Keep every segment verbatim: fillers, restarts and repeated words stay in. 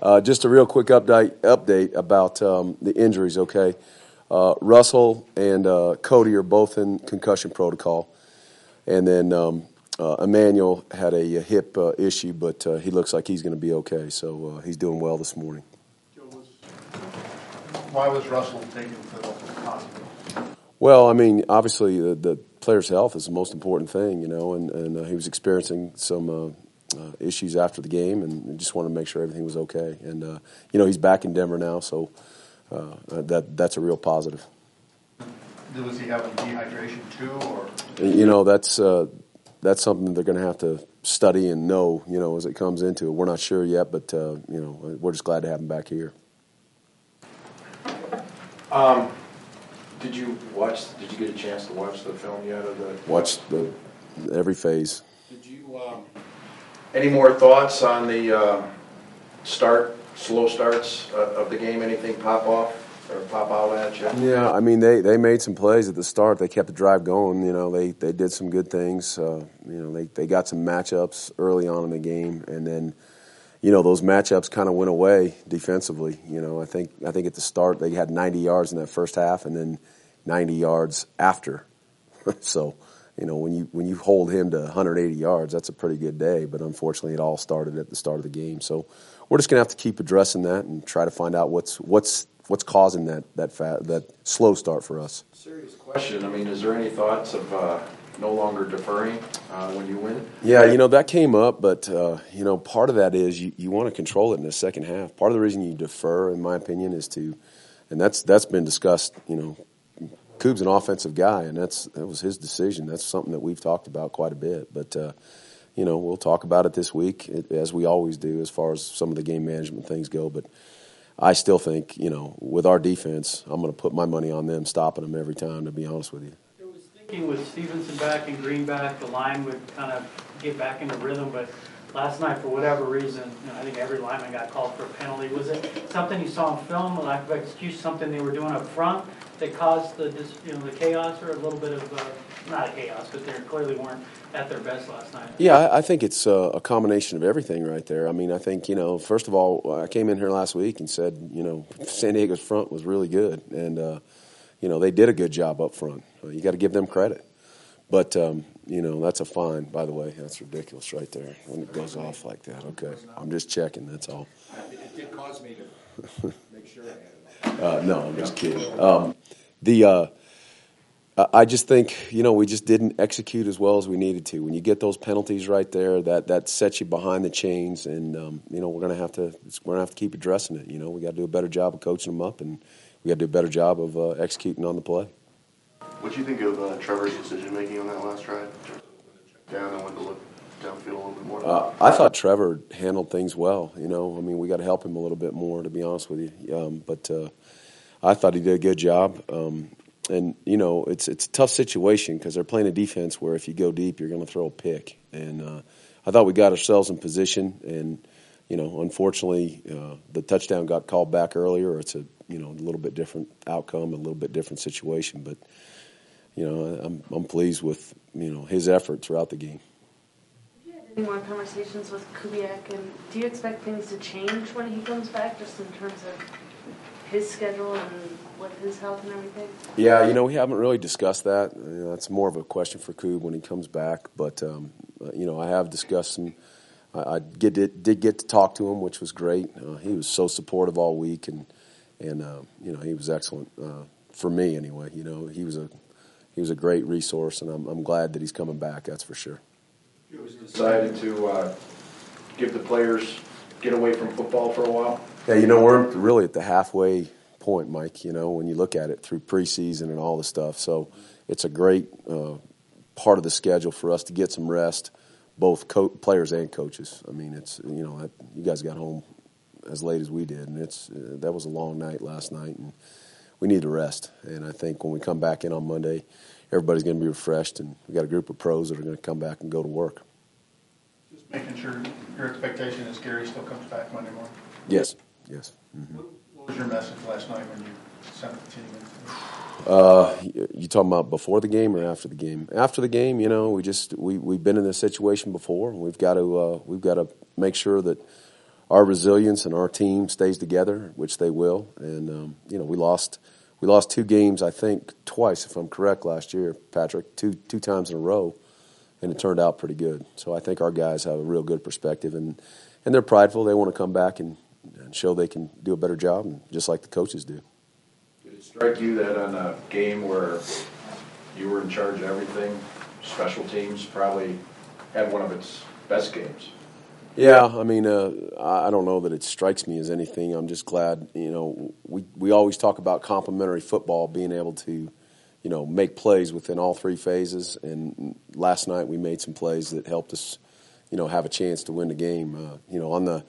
Uh, just a real quick update update about um, the injuries, okay? Uh, Russell and uh, Cody are both in concussion protocol. And then um, uh, Emmanuel had a, a hip uh, issue, but uh, he looks like he's going to be okay. So uh, he's doing well this morning. Joe, was, why was Russell taken to the hospital? Well, I mean, obviously the, the player's health is the most important thing, you know, and, and uh, he was experiencing some uh, uh, issues after the game, and just wanted to make sure everything was okay. And, uh, you know, he's back in Denver now, so uh, that that's a real positive. Was he having dehydration too, or? You know, that's uh, that's something they're going to have to study and know, you know, as it comes into it. We're not sure yet, but, uh, you know, we're just glad to have him back here. Um, did you watch, did you get a chance to watch the film yet? Of the Watched the, every phase. Did you, um, any more thoughts on the uh, start, slow starts uh, of the game? Anything pop off? Or pop out at you? Yeah, I mean, they, they made some plays at the start. They kept the drive going. You know, they, they did some good things. Uh, you know, they, they got some matchups early on in the game, and then, you know, those matchups kind of went away defensively. You know, I think I think at the start they had ninety yards in that first half, and then ninety yards after. So, you know, when you when you hold him to one hundred eighty yards, that's a pretty good day. But unfortunately, it all started at the start of the game. So, we're just gonna have to keep addressing that and try to find out what's what's. What's causing that that fa- that slow start for us? Serious question. I mean, is there any thoughts of uh, no longer deferring uh, when you win? Yeah, you know, that came up, but, uh, you know, part of that is you, you want to control it in the second half. Part of the reason you defer, in my opinion, is to, and that's that's been discussed, you know, Coob's an offensive guy, and that's that was his decision. That's something that we've talked about quite a bit. But, uh, you know, we'll talk about it this week, as we always do, as far as some of the game management things go. But I still think, you know, with our defense, I'm going to put my money on them stopping them every time, to be honest with you. I was thinking with Stevenson back and Green back, the line would kind of get back into rhythm. But last night, for whatever reason, you know, I think every lineman got called for a penalty. Was it something you saw in film, a lack of execution, something they were doing up front that caused the, you know, the chaos, or a little bit of, uh, not a chaos, but they clearly weren't at their best last night? Yeah, I think it's a combination of everything right there. I mean, I think, you know, first of all, I came in here last week and said, you know, San Diego's front was really good. And, uh, you know, they did a good job up front. You got to give them credit. But, um, you know, that's a fine, by the way. That's ridiculous right there when it goes off like that. Okay. I'm just checking, that's all. It did cause me to make sure I had it. Uh, no, I'm just kidding. Um, the uh, I just think, you know, we just didn't execute as well as we needed to. When you get those penalties right there, that, that sets you behind the chains, and um, you know, we're gonna have to we're gonna have to keep addressing it. You know, we got to do a better job of coaching them up, and we got to do a better job of uh, executing on the play. What do you think of uh, Trevor's decision making on that last drive? Down and went to look downfield a little bit more. Uh, I thought Trevor handled things well. You know, I mean, we got to help him a little bit more, to be honest with you. Um, but uh, I thought he did a good job. Um, And, you know, it's it's a tough situation because they're playing a defense where if you go deep, you're going to throw a pick. And uh, I thought we got ourselves in position. And, you know, unfortunately, uh, the touchdown got called back earlier. It's a, you know, a little bit different outcome, a little bit different situation. But, you know, I'm I'm pleased with, you know, his effort throughout the game. Have you had any more conversations with Kubiak? And do you expect things to change when he comes back, just in terms of his schedule and with his health and everything? Yeah, you know, we haven't really discussed that. You know, that's more of a question for Koob when he comes back. But, um, you know, I have discussed some. I, I get to, did get to talk to him, which was great. Uh, he was so supportive all week, and, and uh, you know, he was excellent uh, for me anyway. You know, he was a he was a great resource, and I'm, I'm glad that he's coming back, that's for sure. You decided to uh, give the players, get away from football for a while? Yeah, you know, we're really at the halfway point, Mike, you know, when you look at it through preseason and all the stuff. So it's a great uh, part of the schedule for us to get some rest, both co- players and coaches. I mean, it's, you know, that, you guys got home as late as we did, and it's uh, that was a long night last night, and we need to rest. And I think when we come back in on Monday, everybody's going to be refreshed, and we got a group of pros that are going to come back and go to work. Just making sure your expectation is Gary still comes back Monday morning. Yes, yes. Mm-hmm. What was your message last night when you sent the team in? Uh, you talking about before the game or after the game? After the game, you know, we just we we've been in this situation before. We've got to uh, we've got to make sure that our resilience and our team stays together, which they will. And um, you know, we lost we lost two games, I think twice, if I'm correct, last year, Patrick, two two times in a row, and it turned out pretty good. So I think our guys have a real good perspective, and and they're prideful. They want to come back and, and show they can do a better job, and just like the coaches do. Did it strike you that on a game where you were in charge of everything, special teams probably had one of its best games? Yeah, I mean, uh, I don't know that it strikes me as anything. I'm just glad, you know, we, we always talk about complementary football, being able to, you know, make plays within all three phases. And last night we made some plays that helped us, you know, have a chance to win the game. Uh, you know, on the,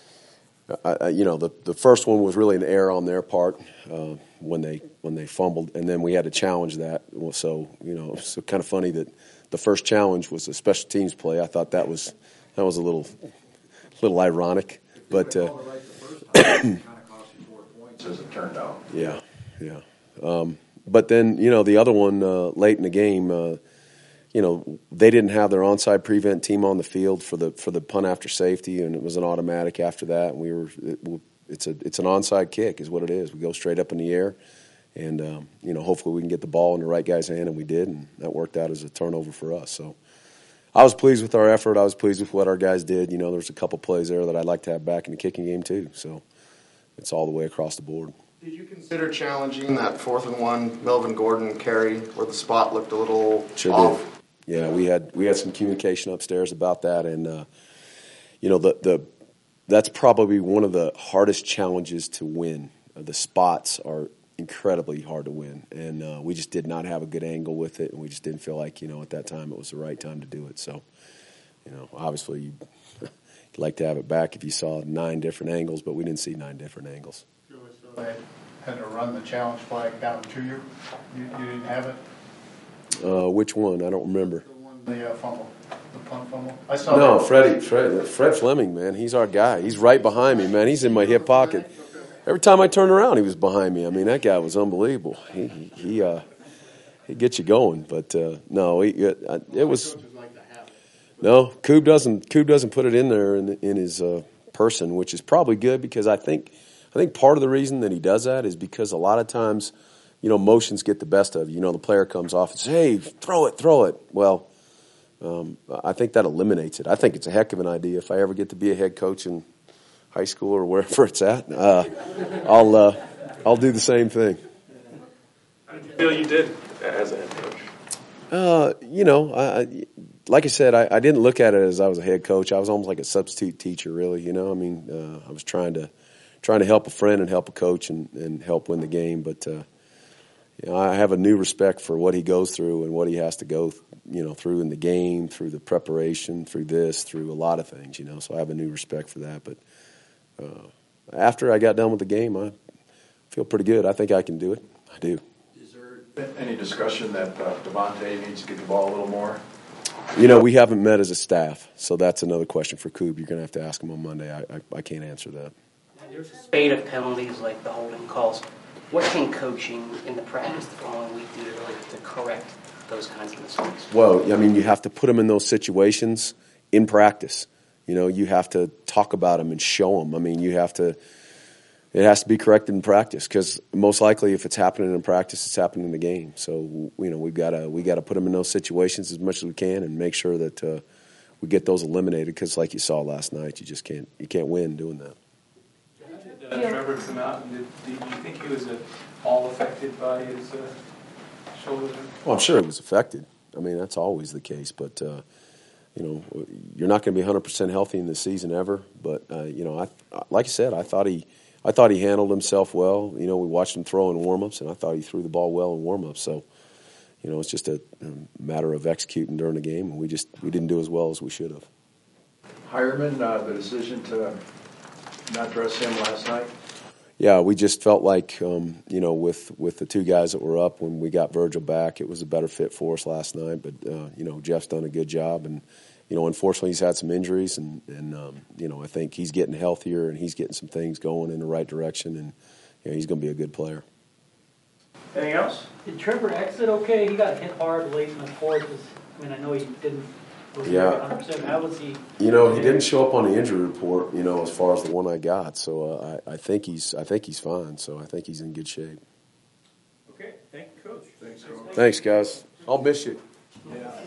uh, you know, the the first one was really an error on their part uh, when they when they fumbled, and then we had to challenge that. So, you know, it's kind of funny that the first challenge was a special teams play. I thought that was that was a little. A little ironic, but uh, kind of cost you four points as it turned out. Yeah, yeah. Um, but then you know the other one uh, late in the game, uh, you know they didn't have their onside prevent team on the field for the for the punt after safety, and it was an automatic after that. And we were it, it's a it's an onside kick is what it is. We go straight up in the air, and um, you know hopefully we can get the ball in the right guy's hand, and we did, and that worked out as a turnover for us. So. I was pleased with our effort. I was pleased with what our guys did. You know, there's a couple plays there that I'd like to have back in the kicking game too. So it's all the way across the board. Did you consider challenging that fourth and one Melvin Gordon carry where the spot looked a little sure off? Did. Yeah, we had we had some communication upstairs about that, and uh, you know the the that's probably one of the hardest challenges to win. Uh, the spots are incredibly hard to win, and uh, we just did not have a good angle with it, and we just didn't feel like, you know, at that time it was the right time to do it. So, you know, obviously you'd, you'd like to have it back if you saw nine different angles, but we didn't see nine different angles. So they had to run the challenge flag down to you? You, you didn't have it? Uh, which one? I don't remember. The one, the uh, fumble, the punt fumble? I saw No, that. Freddie, Fred, Fred Fleming, man, he's our guy. He's right behind me, man. He's in my hip pocket. Every time I turned around, he was behind me. I mean, that guy was unbelievable. He he he, uh, he gets you going, but uh, no, he, uh, it was no. Coob doesn't Coob doesn't put it in there in in his uh, person, which is probably good because I think I think part of the reason that he does that is because a lot of times, you know, motions get the best of you. You know, the player comes off and says, "Hey, throw it, throw it." Well, um, I think that eliminates it. I think it's a heck of an idea. If I ever get to be a head coach and high school or wherever it's at, uh, I'll uh, I'll do the same thing. How did you feel you did as a head coach? Uh, you know, I, I, like I said, I, I didn't look at it as I was a head coach. I was almost like a substitute teacher, really. You know, I mean, uh, I was trying to trying to help a friend and help a coach and, and help win the game. But uh, you know, I have a new respect for what he goes through and what he has to go, you know, through in the game, through the preparation, through this, through a lot of things. You know, so I have a new respect for that. But Uh, after I got done with the game, I feel pretty good. I think I can do it. I do. Is there any discussion that uh, Devontae needs to get the ball a little more? You know, we haven't met as a staff, so that's another question for Coob. You're going to have to ask him on Monday. I, I, I can't answer that. There's a spate of penalties like the holding calls. What can coaching in the practice the following week do to, really, to correct those kinds of mistakes? Well, I mean, you have to put them in those situations in practice. You know, you have to talk about them and show them. I mean, you have to, it has to be corrected in practice because most likely if it's happening in practice, it's happening in the game. So, you know, we've got to, we got to put them in those situations as much as we can and make sure that uh, we get those eliminated because like you saw last night, you just can't, you can't win doing that. Did uh, Trevor come out and did, did you think he was at all affected by his uh, shoulder? Well, I'm sure it was affected. I mean, that's always the case, but, uh, you know, you're not going to be one hundred percent healthy in this season ever. But uh, you know, I like I said, I thought he, I thought he handled himself well. You know, we watched him throw in warm-ups, and I thought he threw the ball well in warm-ups. So, you know, it's just a, a matter of executing during the game, and we just we didn't do as well as we should have. Hireman, uh, the decision to not dress him last night. Yeah, we just felt like, um, you know, with, with the two guys that were up, when we got Virgil back, it was a better fit for us last night. But, uh, you know, Jeff's done a good job. And, you know, unfortunately he's had some injuries. And, and um, you know, I think he's getting healthier and he's getting some things going in the right direction. And, you know, he's going to be a good player. Anything else? Did Trevor exit okay? He got hit hard late in the fourth. I mean, I know he didn't Was he Yeah. one hundred percent? How was he? You know, he didn't show up on the injury report. You know, as far as the one I got, so uh, I, I think he's I think he's fine. So I think he's in good shape. Okay, thank you, Coach. Thanks, Coach. Thanks, guys. I'll miss you. Yeah.